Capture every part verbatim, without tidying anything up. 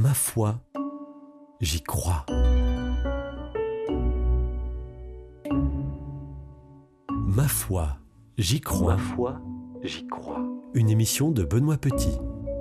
Ma foi, j'y crois. Ma foi, j'y crois. Ma foi, j'y crois. Une émission de Benoît Petit.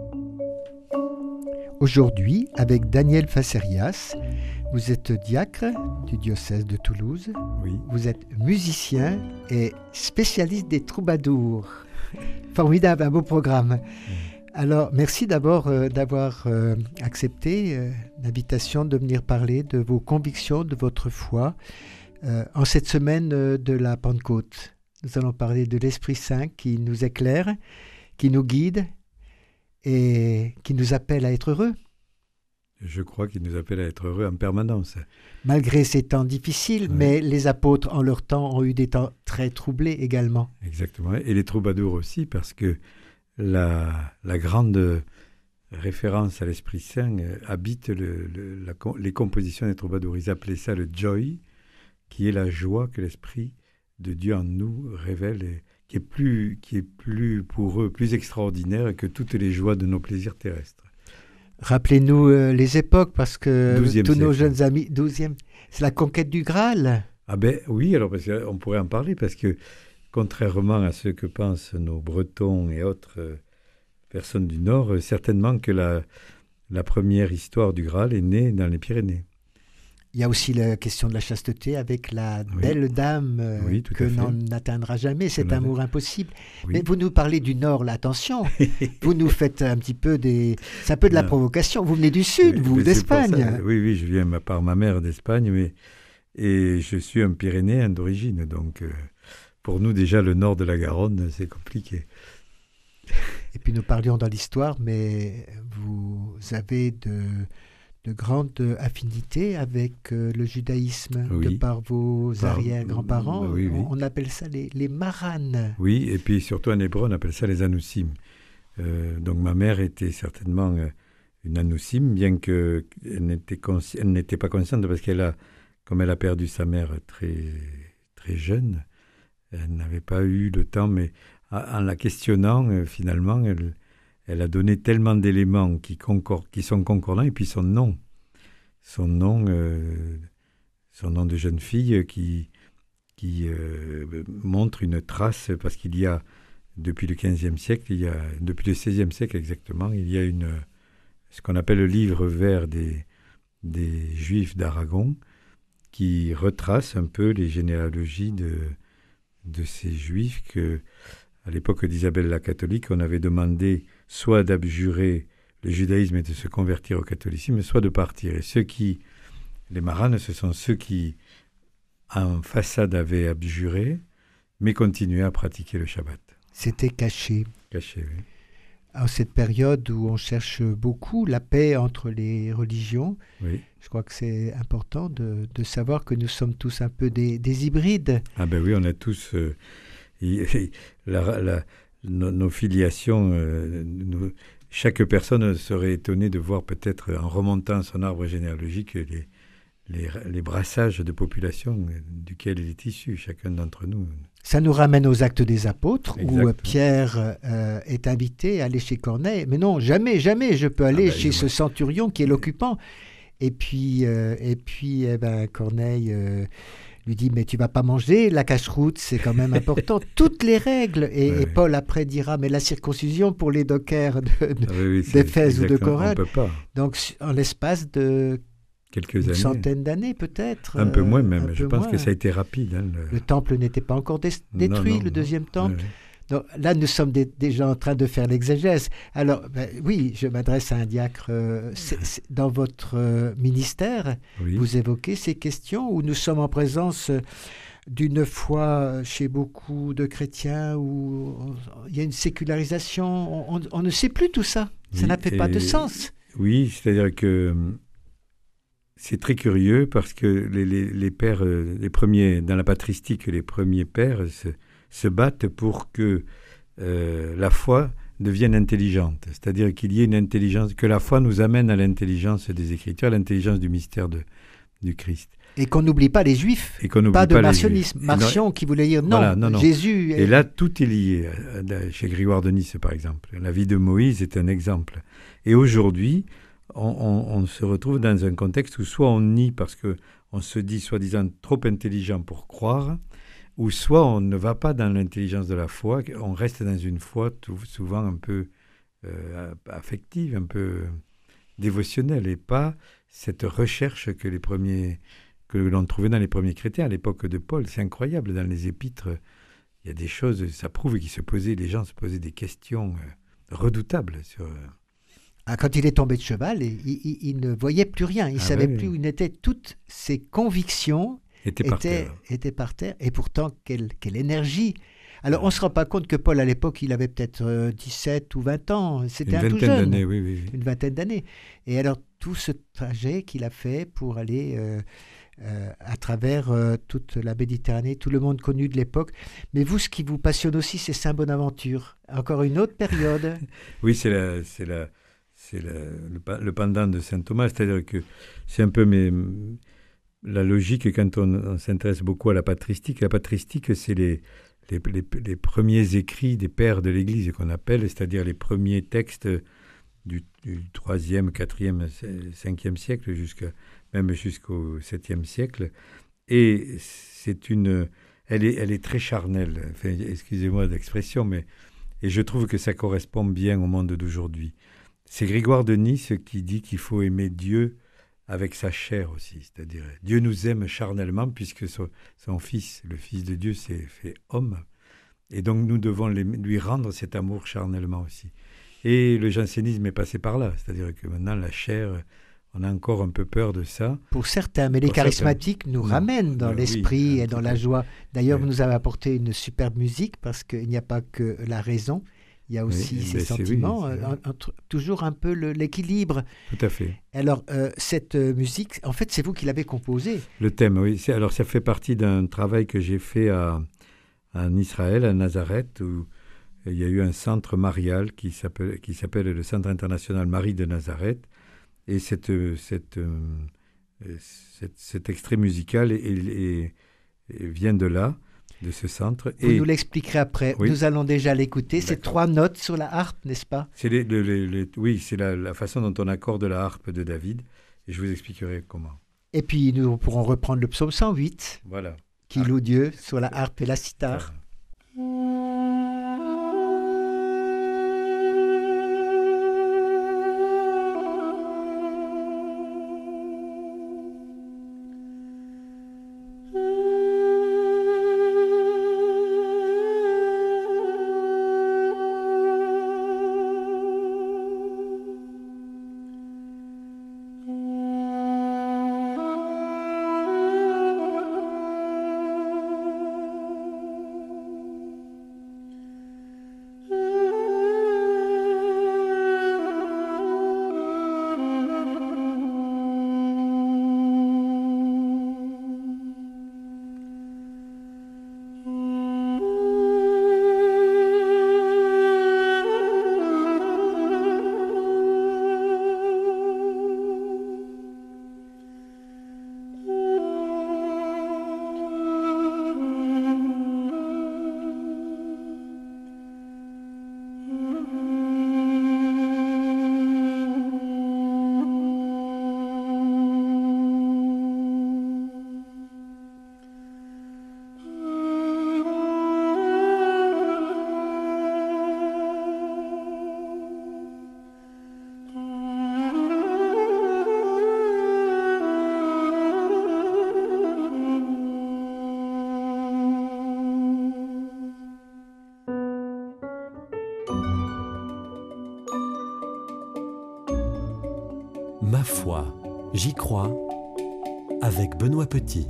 Aujourd'hui, avec Daniel Facerias, vous êtes diacre du diocèse de Toulouse. Oui. Vous êtes musicien et spécialiste des troubadours. Formidable, un beau programme. Oui. Alors, merci d'abord euh, d'avoir euh, accepté euh, l'invitation de venir parler de vos convictions, de votre foi, euh, en cette semaine euh, de la Pentecôte. Nous allons parler de l'Esprit Saint qui nous éclaire, qui nous guide et qui nous appelle à être heureux. Je crois qu'il nous appelle à être heureux en permanence. Malgré ces temps difficiles, oui. Mais les apôtres, en leur temps, ont eu des temps très troublés également. Exactement, et les troubadours aussi, parce que la, la grande référence à l'Esprit Saint habite le, le, la, les compositions des troubadours. Ils appelaient ça le joy, qui est la joie que l'Esprit de Dieu en nous révèle, et qui est plus, qui est plus pour eux, plus extraordinaire que toutes les joies de nos plaisirs terrestres. Rappelez-nous euh, les époques, parce que tous siècle. Nos jeunes amis, douzième, c'est la conquête du Graal. Ah ben oui, alors parce qu'on pourrait en parler, parce que contrairement à ce que pensent nos Bretons et autres euh, personnes du Nord, euh, certainement que la, la première histoire du Graal est née dans les Pyrénées. Il y a aussi la question de la chasteté avec la oui. belle dame euh, oui, que l'on n'atteindra jamais, cet tout amour impossible. Oui. Mais vous nous parlez du Nord, là, attention, vous nous faites un petit peu des... C'est un peu de la non. provocation. Vous venez du Sud, oui, vous, d'Espagne. Oui, oui, je viens par ma mère d'Espagne, mais... et je suis un Pyrénéen d'origine, donc... Euh... Pour nous, déjà, le nord de la Garonne, c'est compliqué. Et puis, nous parlions dans l'histoire, mais vous avez de, de grandes affinités avec euh, le judaïsme, oui. de par vos par, arrière-grands-parents. Oui, oui. On, on appelle ça les, les maranes. Oui, et puis surtout en hébreu, on appelle ça les anoussim. Euh, donc, ma mère était certainement une anoussim, bien qu'elle n'était, consci... elle n'était pas consciente, parce qu'elle a, comme elle a perdu sa mère très, très jeune, elle n'avait pas eu le temps, mais en la questionnant, euh, finalement, elle, elle a donné tellement d'éléments qui, concor- qui sont concordants, et puis son nom, son nom, euh, son nom de jeune fille qui, qui euh, montre une trace, parce qu'il y a, depuis le quinzième siècle, il y a, depuis le seizième siècle exactement, il y a une, ce qu'on appelle le livre vert des, des Juifs d'Aragon, qui retrace un peu les généalogies de... de ces juifs que, à l'époque d'Isabelle la catholique, on avait demandé soit d'abjurer le judaïsme et de se convertir au catholicisme, soit de partir. Et ceux qui, les maranes, ce sont ceux qui, en façade, avaient abjuré, mais continuaient à pratiquer le Shabbat. C'était caché. Caché, oui. En cette période où on cherche beaucoup la paix entre les religions, oui. Je crois que c'est important de, de savoir que nous sommes tous un peu des, des hybrides. Ah ben oui, on a tous euh, la, la, nos, nos filiations. Euh, nos, chaque personne serait étonnée de voir peut-être en remontant son arbre généalogique les, les, les brassages de population duquel il est issu, chacun d'entre nous. Ça nous ramène aux Actes des Apôtres, exact. Où Pierre euh, est invité à aller chez Corneille. Mais non, jamais, jamais je peux aller ah ben, chez ce centurion qui est l'occupant. Et puis, euh, et puis eh ben, Corneille euh, lui dit, mais tu vas pas manger, la cache-route, c'est quand même important. Toutes les règles. Et, ouais, et Paul après dira, mais la circoncision pour les dockers de, de, ah oui, d'Éphèse ou de Corinthe. On peut pas. Donc, en l'espace de quelques une années. centaine d'années peut-être. Un peu moins même. Euh, Je pense moins. que ça a été rapide. Hein, le... le temple n'était pas encore dé- détruit, non, non, le deuxième non. temple. Ouais. Donc, là, nous sommes des, déjà en train de faire l'exégèse. Alors, ben, oui, je m'adresse à un diacre. Euh, c'est, c'est, dans votre euh, ministère, oui. Vous évoquez ces questions où nous sommes en présence euh, d'une foi chez beaucoup de chrétiens où il y a une sécularisation. On, on, on ne sait plus tout ça. Ça oui, n'a fait pas de sens. Oui, c'est-à-dire que c'est très curieux parce que les, les, les pères, les premiers, dans la patristique, les premiers pères se, se battent pour que euh, la foi devienne intelligente. C'est-à-dire qu'il y ait une intelligence, que la foi nous amène à l'intelligence des Écritures, à l'intelligence du mystère de, du Christ. Et qu'on n'oublie pas les Juifs, et qu'on pas de pas marcionisme. Marcion qui voulait dire non, voilà, non, non. Jésus... Et là, tout est lié. Chez Grégoire de Nice, par exemple. La vie de Moïse est un exemple. Et aujourd'hui, on, on, on se retrouve dans un contexte où soit on nie parce qu'on se dit soi-disant trop intelligent pour croire, ou soit on ne va pas dans l'intelligence de la foi, on reste dans une foi tout, souvent un peu euh, affective, un peu dévotionnelle, et pas cette recherche que les premiers, que l'on trouvait dans les premiers chrétiens à l'époque de Paul. C'est incroyable, dans les épîtres, il y a des choses, ça prouve qu'ils se posaient, les gens se posaient des questions euh, redoutables sur... Euh, Ah, quand il est tombé de cheval, il, il, il ne voyait plus rien. Il ne Ah savait ouais, plus oui. où il était. Toutes ses convictions était par étaient, terre. étaient par terre. Et pourtant, quelle, quelle énergie. Alors, Ouais. on ne se rend pas compte que Paul, à l'époque, il avait peut-être euh, dix-sept ou vingt ans. C'était Une un tout vingtaine jeune. d'années, oui, oui, oui. Une vingtaine d'années. Et alors, tout ce trajet qu'il a fait pour aller euh, euh, à travers euh, toute la Méditerranée, tout le monde connu de l'époque. Mais vous, ce qui vous passionne aussi, c'est Saint-Bonaventure. Encore une autre période. Oui, c'est la... C'est la C'est le, le, le pendant de saint Thomas, c'est-à-dire que c'est un peu mes, la logique quand on, on s'intéresse beaucoup à la patristique. La patristique, c'est les, les, les, les premiers écrits des pères de l'Église qu'on appelle, c'est-à-dire les premiers textes du, du troisième, quatrième, cinquième siècle, jusqu'à, même jusqu'au septième siècle. Et c'est une, elle est, elle est très charnelle, enfin, excusez-moi d'expression, mais et je trouve que ça correspond bien au monde d'aujourd'hui. C'est Grégoire de Nice qui dit qu'il faut aimer Dieu avec sa chair aussi. C'est-à-dire, Dieu nous aime charnellement puisque son, son Fils, le Fils de Dieu, s'est fait homme. Et donc, nous devons lui rendre cet amour charnellement aussi. Et le jansénisme est passé par là. C'est-à-dire que maintenant, la chair, on a encore un peu peur de ça. Pour certains, mais les Pour charismatiques certains. nous Non. ramènent dans Euh, l'esprit oui, et dans la joie. D'ailleurs, oui. vous nous avez apporté une superbe musique parce qu'il n'y a pas que la raison. Il y a aussi Oui, ces ben c'est- sentiments, oui, c'est- euh, entre- toujours un peu le- l'équilibre. Tout à fait. Alors, euh, cette euh, musique, en fait, c'est vous qui l'avez composée. Le thème, oui. C'est, alors, ça fait partie d'un travail que j'ai fait à, en Israël, à Nazareth, où il y a eu un centre marial qui s'appelle, qui s'appelle le Centre international Marie de Nazareth. Et cette, cette, euh, cette- cet extrait musical est- est- est- vient de là, de ce centre. Vous Et nous l'expliquerez après. Oui. Nous allons déjà l'écouter. C'est D'accord. trois notes sur la harpe, n'est-ce pas? c'est les, les- les- les- oui, c'est la, la façon dont on accorde la harpe de David. Et je vous expliquerai comment. Et puis, nous pourrons reprendre le psaume cent huit, Voilà. qui Ah. loue Dieu sur la harpe et la cithare. Ma foi, j'y crois, avec Benoît Petit.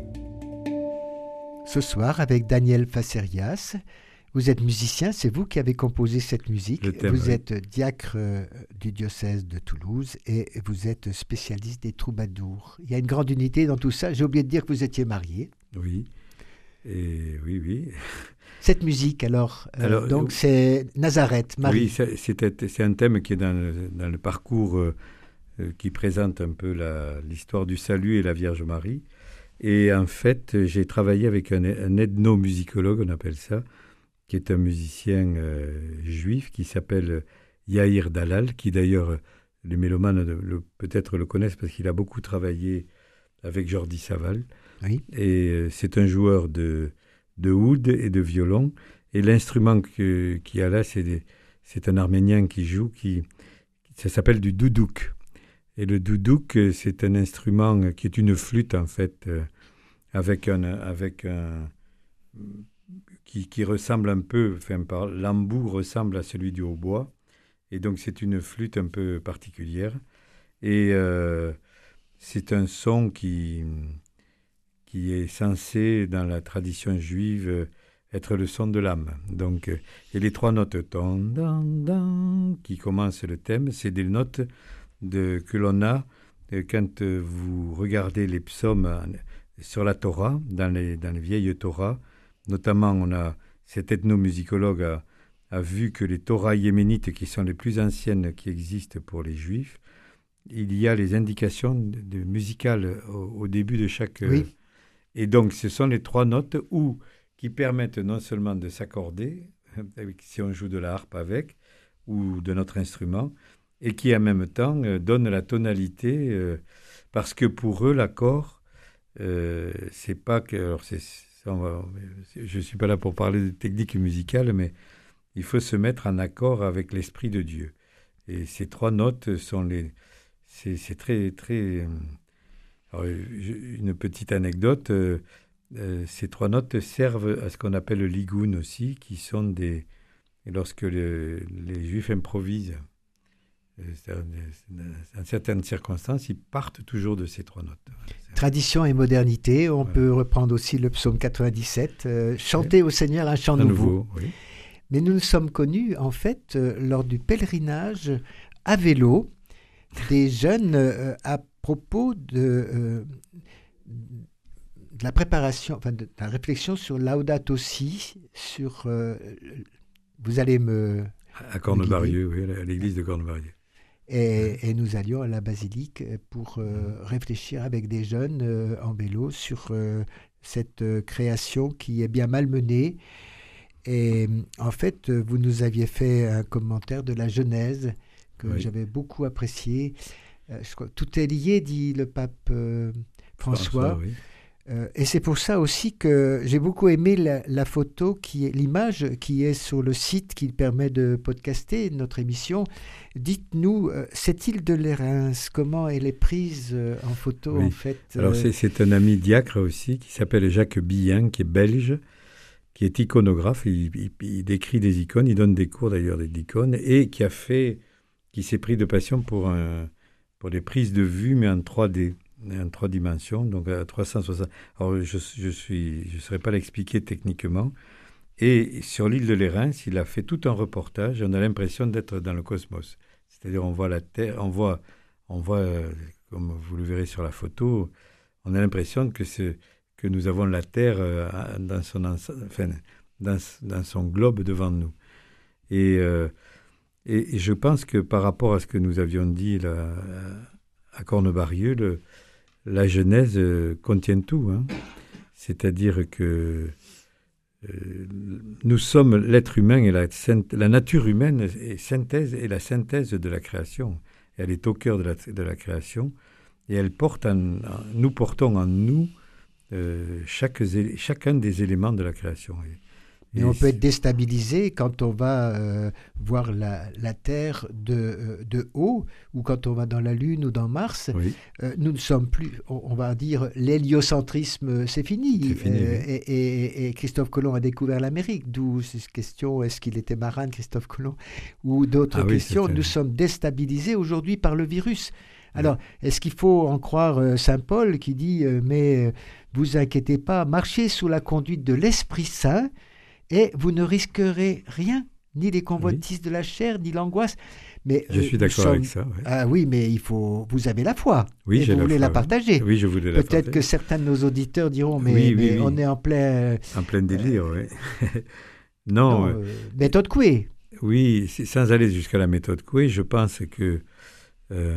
Ce soir, avec Daniel Facerias, vous êtes musicien, c'est vous qui avez composé cette musique. Le thème, vous oui. êtes diacre euh, du diocèse de Toulouse et vous êtes spécialiste des troubadours. Il y a une grande unité dans tout ça. J'ai oublié de dire que vous étiez marié. Oui. Et oui, oui. Cette musique, alors, euh, Alors, donc euh, c'est Nazareth, Marie. Oui, c'est, c'est, c'est un thème qui est dans le, dans le parcours euh, euh, qui présente un peu la, l'histoire du salut et la Vierge Marie. Et en fait, j'ai travaillé avec un, un ethnomusicologue, on appelle ça, qui est un musicien euh, juif qui s'appelle Yair Dalal, qui d'ailleurs les mélomanes le, le, peut-être le connaissent parce qu'il a beaucoup travaillé avec Jordi Savall. Oui. Et euh, c'est un joueur de, de oud et de violon. Et l'instrument que, qu'il y a là, c'est, des, c'est un Arménien qui joue, qui, ça s'appelle du doudouk. Et le doudouk, c'est un instrument qui est une flûte, en fait, euh, avec un... Avec un qui, qui ressemble un peu, enfin, par, l'embout ressemble à celui du hautbois. Et donc, c'est une flûte un peu particulière. Et euh, c'est un son qui, qui est censé, dans la tradition juive, être le son de l'âme. Donc, et les trois notes ton, dan, dan, qui commencent le thème, c'est des notes de, que l'on a quand vous regardez les psaumes sur la Torah, dans les, dans les vieilles Torahs. Notamment, on a, cet ethnomusicologue a, a vu que les Torahs yéménites, qui sont les plus anciennes qui existent pour les Juifs, il y a les indications de, de musicales au, au début de chaque... Oui. Et donc, ce sont les trois notes où, qui permettent non seulement de s'accorder, avec, si on joue de la harpe avec, ou de notre instrument, et qui en même temps euh, donnent la tonalité, euh, parce que pour eux, l'accord, euh, c'est pas que... Alors c'est, ça, va, je ne suis pas là pour parler de technique musicale, mais il faut se mettre en accord avec l'Esprit de Dieu. Et ces trois notes sont les... C'est, c'est très... très alors, une petite anecdote... Euh, Euh, ces trois notes servent à ce qu'on appelle le ligoun aussi, qui sont des... Lorsque le, les Juifs improvisent, euh, dans certaines circonstances, ils partent toujours de ces trois notes. Tradition et modernité, on voilà. peut reprendre aussi le psaume quatre-vingt-dix-sept, euh, chanter oui. au Seigneur un chant un nouveau. nouveau oui. Mais nous nous sommes connus, en fait, euh, lors du pèlerinage à vélo, des jeunes euh, à propos de... Euh, de la préparation, enfin de, de la réflexion sur Laudato Si, sur... Euh, vous allez me... À Cornebarieux, oui, à l'église de Cornebarieux. Et, ouais. et nous allions à la basilique pour euh, réfléchir avec des jeunes euh, en vélo sur euh, cette euh, création qui est bien malmenée. Et en fait, vous nous aviez fait un commentaire de la Genèse que oui. j'avais beaucoup apprécié. Euh, je crois, tout est lié, dit le pape euh, François. François oui. Euh, et c'est pour ça aussi que j'ai beaucoup aimé la, la photo, qui est, l'image qui est sur le site qui permet de podcaster notre émission. Dites-nous, euh, cette île de Lérins, comment elle est prise euh, en photo oui. en fait euh... Alors c'est, c'est un ami diacre aussi qui s'appelle Jacques Billin, qui est belge, qui est iconographe. Il, il, il décrit des icônes, il donne des cours d'ailleurs d'icônes, et qui a fait, qui s'est pris de passion pour, un, pour des prises de vue, mais en trois D. En trois dimensions, donc à trois cent soixante. Alors, je je suis, je saurais pas l'expliquer techniquement. Et sur l'île de Lérins, il a fait tout un reportage. On a l'impression d'être dans le cosmos. C'est-à-dire, on voit la Terre, on voit, on voit, comme vous le verrez sur la photo, on a l'impression que c'est que nous avons la Terre dans son enfin, dans, dans son globe devant nous. Et, euh, et, et je pense que par rapport à ce que nous avions dit là, à Cornebarieux, le la Genèse euh, contient tout, hein. C'est-à-dire que euh, nous sommes l'être humain et la, la nature humaine est, synthèse, est la synthèse de la création. Elle est au cœur de la, de la création et elle porte en, en, nous portons en nous euh, chaque, chacun des éléments de la création. Et, Mais on peut être déstabilisé quand on va euh, voir la, la Terre de, euh, de haut, ou quand on va dans la Lune ou dans Mars. Oui. Euh, nous ne sommes plus, on, on va dire, l'héliocentrisme, c'est fini. C'est fini euh, oui. et, et, et Christophe Colomb a découvert l'Amérique, d'où cette question, est-ce qu'il était marin, Christophe Colomb, ou d'autres ah, questions. Oui, nous sommes déstabilisés aujourd'hui par le virus. Alors, oui. est-ce qu'il faut en croire euh, Saint Paul qui dit euh, « Mais euh, vous inquiétez pas, marchez sous la conduite de l'Esprit Saint ». Et vous ne risquerez rien, ni les convoitises oui. de la chair, ni l'angoisse. Mais je euh, suis d'accord sommes... avec ça. Oui. Ah oui, mais il faut. Vous avez la foi. Oui, et j'ai vous la voulez foi, la partager. Oui, je voulais la Peut-être partager. que certains de nos auditeurs diront, mais, oui, mais oui, on oui. est en plein. En plein délire, euh... oui. non. non euh, méthode Coué. Oui, sans aller jusqu'à la méthode Coué, je pense que, euh,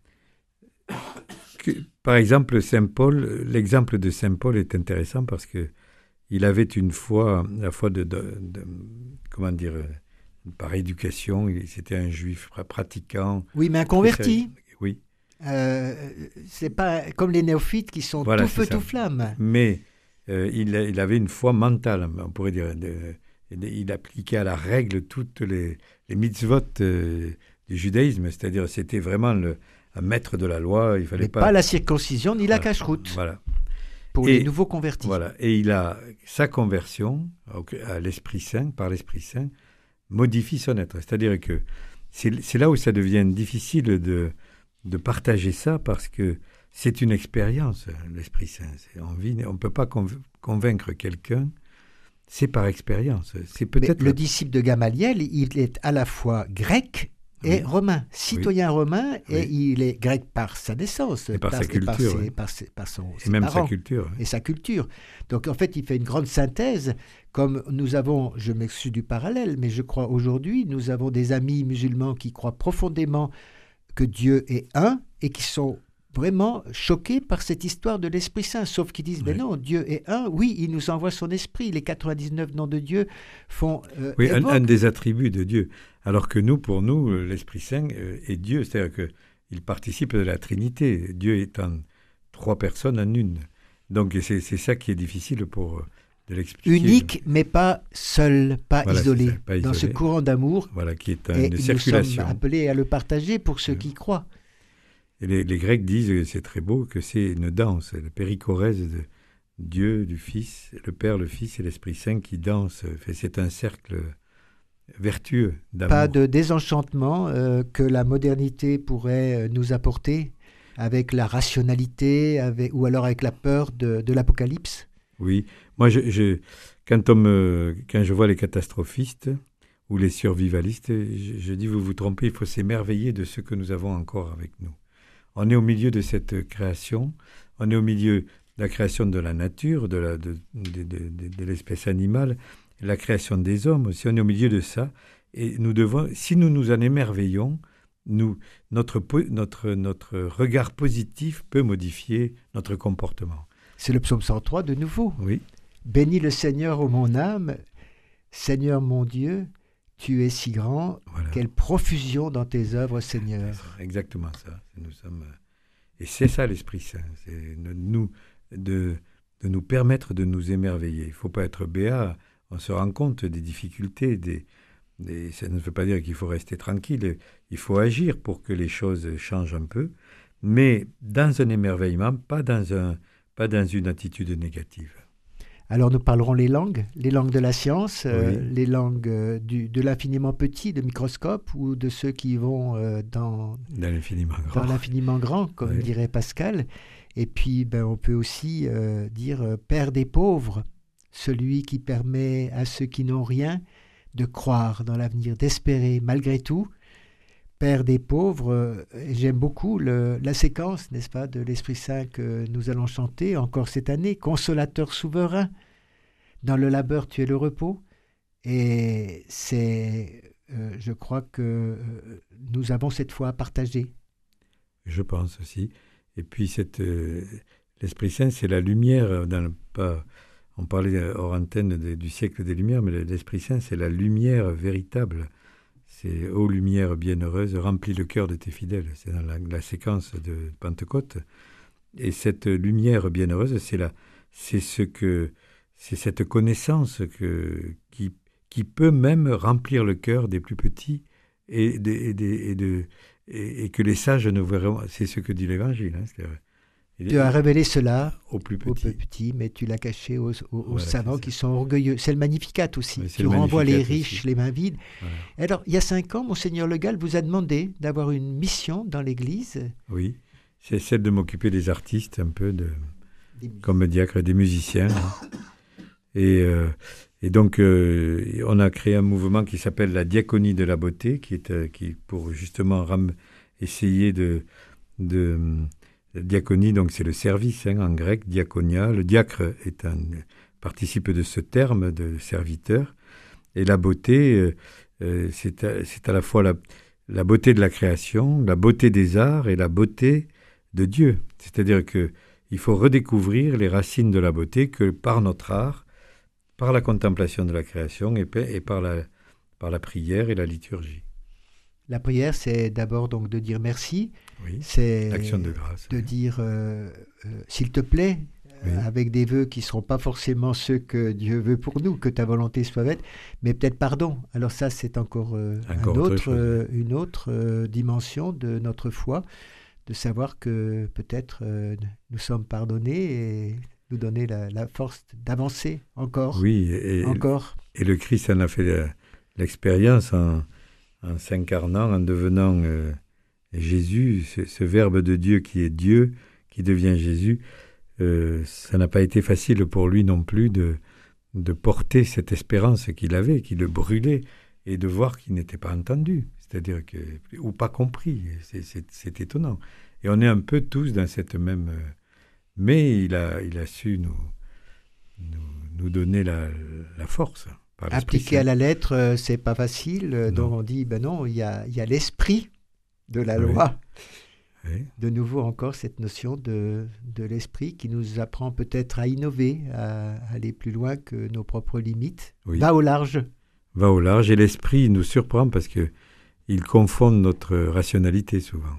que, par exemple, Saint Paul, l'exemple de Saint Paul est intéressant parce que il avait une foi, la foi de, de, de comment dire, par éducation, il- c'était un juif pra- pratiquant. Oui, mais un converti. Oui. Euh, c'est pas comme les néophytes qui sont Voilà, tout c'est feu, ça. tout flamme. Mais euh, il, a- il avait une foi mentale, on pourrait dire. De- de- il appliquait à la règle toutes les, les mitzvot euh, du judaïsme, c'est-à-dire c'était vraiment le, un maître de la loi. Il fallait Mais pas. pas la circoncision ni la Voilà. cache-route Voilà. pour Et- les nouveaux convertis. Voilà. Et il a sa conversion au- à l'Esprit Saint, par l'Esprit Saint, modifie son être. C'est-à-dire que c'est, c'est là où ça devient difficile de, de partager ça parce que c'est une expérience, l'Esprit Saint. C'est, on vit, on ne peut pas conv- convaincre quelqu'un, c'est par expérience. C'est Mais peut-être le disciple de Gamaliel, il est à la fois grec et Oui. romain, citoyen romain, et Oui. il est grec par sa naissance, Et par sa culture, par, ses- oui. par ses- par son, et ses même parents sa culture. et sa culture. Donc en fait, il fait une grande synthèse, comme nous avons, je m'excuse du parallèle, mais je crois aujourd'hui, nous avons des amis musulmans qui croient profondément que Dieu est un et qui sont vraiment choqués par cette histoire de l'Esprit Saint, sauf qu'ils disent, mais Oui. non, Dieu est un, oui, il nous envoie son esprit, les quatre-vingt-dix-neuf noms de Dieu font... euh, Oui, un, évoquent- un des attributs de Dieu. Alors que nous, pour nous, l'Esprit Saint euh, est Dieu, c'est-à-dire qu'il participe de la Trinité, Dieu étant trois personnes en une. Donc c'est, c'est ça qui est difficile pour euh, de l'expliquer. unique, mais pas seul, pas Voilà, isolé, c'est ça, pas dans ce isolé. courant d'amour. Voilà, qui est un- Et une nous circulation. sommes appelés à le partager pour ceux Oui. qui croient. Et les, les Grecs disent, et c'est très beau, que c'est une danse, le périchorèse de Dieu, du Fils, le Père, le Fils et l'Esprit Saint qui dansent. Fait, c'est un cercle vertueux d'amour. Pas de désenchantement euh, que la modernité pourrait euh, nous apporter avec la rationalité avec, ou alors avec la peur de, de l'apocalypse. Oui, moi, je, je, quand, on me, quand je vois les catastrophistes ou les survivalistes, je, je dis, vous vous trompez, il faut s'émerveiller de ce que nous avons encore avec nous. On est au milieu de cette création, on est au milieu de la création de la nature, de, la, de, de, de, de, de l'espèce animale, la création des hommes aussi, on est au milieu de ça, et nous devons, si nous nous en émerveillons, nous, notre, po- notre, notre regard positif peut modifier notre comportement. C'est le psaume cent trois de nouveau. Oui. Bénis le Seigneur, ô mon âme, Seigneur mon Dieu, tu es si grand, Voilà. quelle profusion dans tes œuvres, Seigneur. C'est exactement ça. Nous sommes, et c'est ça l'Esprit Saint, c'est de nous, de, de nous permettre de nous émerveiller. Il ne faut pas être béat, on se rend compte des difficultés, des, des, ça ne veut pas dire qu'il faut rester tranquille, il faut agir pour que les choses changent un peu, mais dans un émerveillement, pas dans, un, pas dans une attitude négative. Alors nous parlerons les langues, les langues de la science, euh, Oui. les langues euh, du, de l'infiniment petit, de microscope, ou de ceux qui vont euh, dans, Dans l'infiniment grand. dans l'infiniment grand, comme Oui. dirait Pascal. Et puis ben, on peut aussi euh, dire euh, Père des pauvres, celui qui permet à ceux qui n'ont rien de croire dans l'avenir, d'espérer malgré tout. Père des pauvres, euh, j'aime beaucoup le, la séquence, n'est-ce pas, de l'Esprit Saint que nous allons chanter encore cette année, consolateur souverain, dans le labeur tu es le repos. Et c'est, euh, je crois que euh, nous avons cette foi à partager. Je pense aussi. Et puis cette, euh, l'Esprit Saint, c'est la lumière. Dans le, pas, on parlait hors antenne de, du siècle des Lumières, mais l'Esprit Saint, c'est la lumière véritable. C'est « Ô lumière bienheureuse, remplis le cœur de tes fidèles ». C'est dans la, la séquence de Pentecôte. Et cette lumière bienheureuse, c'est, la, c'est, ce que, c'est cette connaissance que, qui, qui peut même remplir le cœur des plus petits et, de, et, de, et, de, et, et que les sages ne verront. C'est ce que dit l'Évangile. Hein, c'est, Tu as révélé cela aux plus aux petits. plus petits, mais tu l'as caché aux, aux, aux Voilà, savants c'est qui ça. sont orgueilleux. C'est le Magnificat aussi. Oui, c'est Tu le renvoies les Magnificat riches aussi. les mains vides. Voilà. Alors, il y a cinq ans, Monseigneur Le Gall vous a demandé d'avoir une mission dans l'Église. Oui, c'est celle de m'occuper des artistes un peu, de, Des- comme diacre, des musiciens. hein. Et, euh, et donc, euh, on a créé un mouvement qui s'appelle la Diaconie de la Beauté, qui est euh, qui, pour justement ram- essayer de... de la diaconie, donc c'est le service hein, en grec, diaconia. Le diacre est un, participe de ce terme de serviteur. Et la beauté, euh, euh, c'est, à, c'est à la fois la, la beauté de la création, la beauté des arts et la beauté de Dieu. C'est-à-dire qu'il faut redécouvrir les racines de la beauté que par notre art, par la contemplation de la création et, et par, la, par la prière et la liturgie. La prière, c'est d'abord donc de dire merci. Oui, c'est l'action de grâce. de oui. dire euh, euh, s'il te plaît, Oui. euh, avec des vœux qui ne seront pas forcément ceux que Dieu veut pour nous, que ta volonté soit faite, mais peut-être pardon. Alors ça, c'est encore, euh, Encore un autre autre, chose. euh, une autre euh, dimension de notre foi, de savoir que peut-être euh, nous sommes pardonnés et nous donner la, la force d'avancer encore, Oui, et, encore. et le Christ en a fait la- l'expérience en, en s'incarnant, en devenant euh, Jésus, ce, ce Verbe de Dieu qui est Dieu, qui devient Jésus. Euh, ça n'a pas été facile pour lui non plus de, de porter cette espérance qu'il avait, qui le brûlait, et de voir qu'il n'était pas entendu, c'est-à-dire que, ou pas compris. C'est, c'est, c'est étonnant. Et on est un peu tous dans cette même... euh, mais il a, il a su nous, nous, nous donner la, la force. Par l'Esprit Appliquer à Saint. la lettre, euh, c'est pas facile. euh, Donc Non. on dit, ben non, il y a, il y a l'esprit de la Oui. loi. Oui. De nouveau encore cette notion de, de l'esprit qui nous apprend peut-être à innover, à aller plus loin que nos propres limites. Oui. Va au large. Va au large, et l'esprit nous surprend parce que il confond notre rationalité souvent,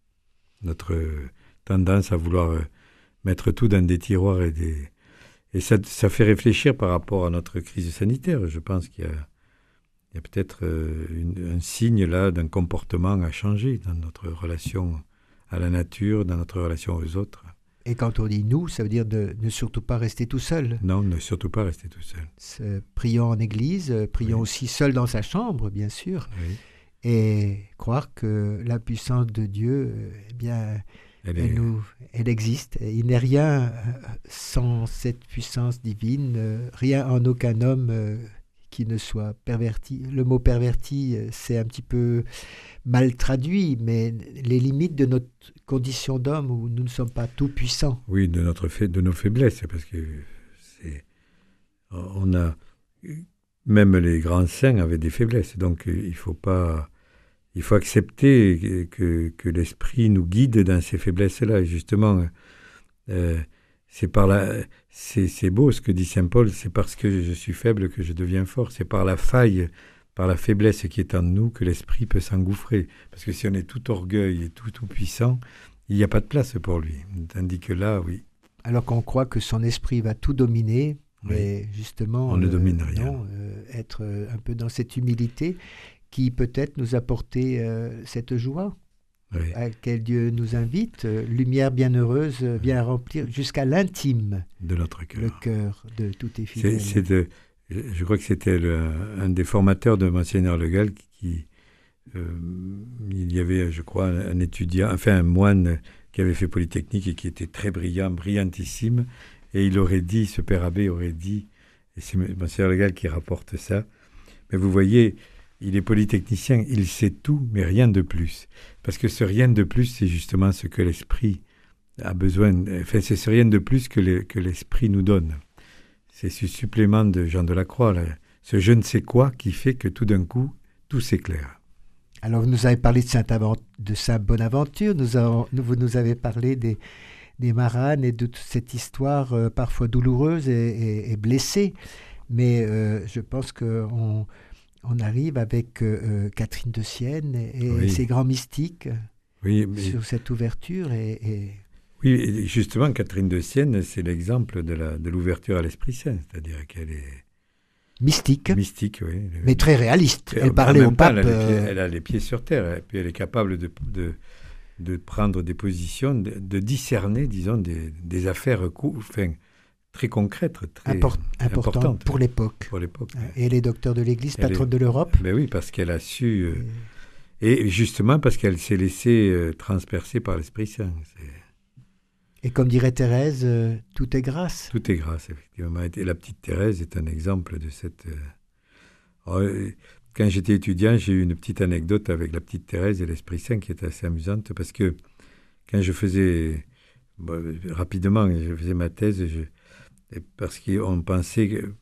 notre euh, tendance à vouloir euh, mettre tout dans des tiroirs et des et ça, ça fait réfléchir par rapport à notre crise sanitaire. Je pense qu'il y a, il y a peut-être euh, une, un signe là d'un comportement à changer dans notre relation à la nature, dans notre relation aux autres. Et quand on dit nous, ça veut dire de ne surtout pas rester tout seul. Non, ne surtout pas rester tout seul. Se- Prions en église, euh, prions Oui. aussi seul dans sa chambre, bien sûr, Oui. et croire que la puissance de Dieu, euh, eh bien, Elle elle, est, nous, elle existe. Et il n'est rien euh, sans cette puissance divine, euh, rien en aucun homme euh, qui ne soit perverti. Le mot perverti, euh, c'est un petit peu mal traduit, mais les limites de notre condition d'homme où nous ne sommes pas tout puissants. oui, de notre fait, de nos faiblesses, parce que c'est, on a, même les grands saints avaient des faiblesses, donc il faut pas, il faut accepter que, que l'esprit nous guide dans ces faiblesses-là. Et justement, euh, c'est par la, c'est, c'est beau ce que dit saint Paul, c'est parce que je suis faible que je deviens fort. C'est par la faille, par la faiblesse qui est en nous que l'esprit peut s'engouffrer. Parce que si on est tout orgueil et tout, tout puissant, il n'y a pas de place pour lui. Tandis que là, oui. Alors qu'on croit que son esprit va tout dominer, mais justement, On ne domine rien. non, euh, être euh, un peu dans cette humilité qui peut-être nous apporter euh, cette joie Oui. à laquelle Dieu nous invite, euh, lumière bienheureuse, euh, vient remplir jusqu'à l'intime De notre cœur. le cœur de tous tes C'est, fidèles. c'est de, je crois que c'était le, un des formateurs de Monseigneur Le Gall qui, euh, il y avait, je crois, un, un étudiant, enfin un moine qui avait fait Polytechnique et qui était très brillant, brillantissime, et il aurait dit, ce père abbé aurait dit, et c'est Monseigneur Le Gall qui rapporte ça, mais vous voyez, il est polytechnicien, il sait tout, mais rien de plus. Parce que ce rien de plus, c'est justement ce que l'esprit a besoin, enfin c'est ce rien de plus que, le, que l'esprit nous donne. C'est ce supplément de Jean de la Croix, là, ce je ne sais quoi qui fait que tout d'un coup, tout s'éclaire. Alors, vous nous avez parlé de Saint, Avant- de Saint Bonaventure, nous avons, nous, vous nous avez parlé des, des Maranes et de toute cette histoire euh, parfois douloureuse et, et, et blessée. Mais euh, je pense qu'on on arrive avec euh, Catherine de Sienne et, et Oui. ses grands mystiques Oui, mais, sur cette ouverture. Et, et oui, et justement, Catherine de Sienne, c'est l'exemple de, la, de l'ouverture à l'Esprit Saint, c'est-à-dire qu'elle est mystique, mystique, oui. mais très réaliste. Et Elle en parlait même au temps, pape. Elle a, les pieds, euh, elle a les pieds sur terre, et puis elle est capable de, de, de prendre des positions, de, de discerner, disons, des, des affaires cou- enfin, très concrètes, très import- important importantes pour l'époque. pour l'époque. Et elle est docteur de l'Église, Elle patronne est- de l'Europe. Ben oui, parce qu'elle a su, euh, et justement parce qu'elle s'est laissée euh, transpercer par l'Esprit Saint. C'est, Et comme dirait Thérèse, euh, tout est grâce. tout est grâce, effectivement. Et la petite Thérèse est un exemple de cette... euh, oh, euh, quand j'étais étudiant, j'ai eu une petite anecdote avec la petite Thérèse et l'Esprit Saint qui était assez amusante, parce que quand je faisais, bon, rapidement, je faisais ma thèse, je, et parce qu'on pensait, que,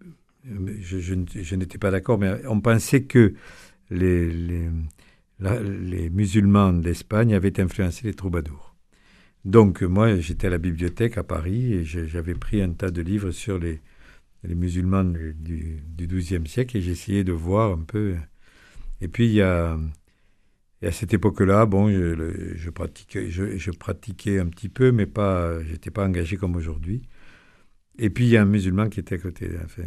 je, je, je n'étais pas d'accord, mais on pensait que les, les, la, les musulmans d'Espagne avaient influencé les troubadours. Donc moi, j'étais à la bibliothèque à Paris et je, j'avais pris un tas de livres sur les, les musulmans du, du douzième siècle, et j'ai essayé de voir un peu. Et puis, il y a, et à cette époque-là, bon, je, je, pratiquais, je, je pratiquais un petit peu, mais pas, je n'étais pas engagé comme aujourd'hui. Et puis, il y a un musulman qui était à côté. Enfin,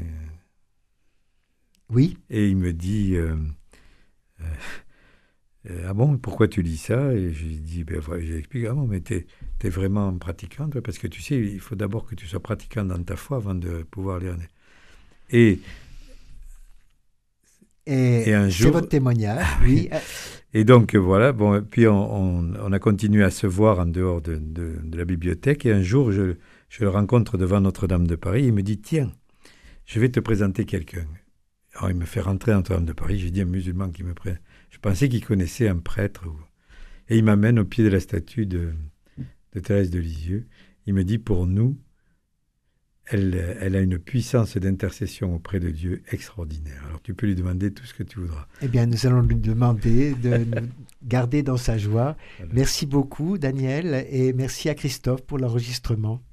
oui. Et il me dit... Euh, euh, Ah bon, pourquoi tu lis ça? Et je lui dis, ben, voilà, j'explique, ah bon, mais t'es, t'es vraiment pratiquant, toi, parce que tu sais, il faut d'abord que tu sois pratiquant dans ta foi avant de pouvoir lire. Et, et, et un jour... C'est votre témoignage, oui. Et donc, voilà, bon, puis on, on, on a continué à se voir en dehors de, de, de la bibliothèque, et un jour, je, je le rencontre devant Notre-Dame de Paris, il me dit, tiens, je vais te présenter quelqu'un. Alors, il me fait rentrer à Notre-Dame de Paris, j'ai dit un musulman qui me prête. Je pensais qu'il connaissait un prêtre. Et il m'amène au pied de la statue de, de Thérèse de Lisieux. Il me dit, pour nous, elle, elle a une puissance d'intercession auprès de Dieu extraordinaire. Alors tu peux lui demander tout ce que tu voudras. Eh bien, nous allons lui demander de nous garder dans sa joie. Voilà. Merci beaucoup, Daniel, et merci à Christophe pour l'enregistrement.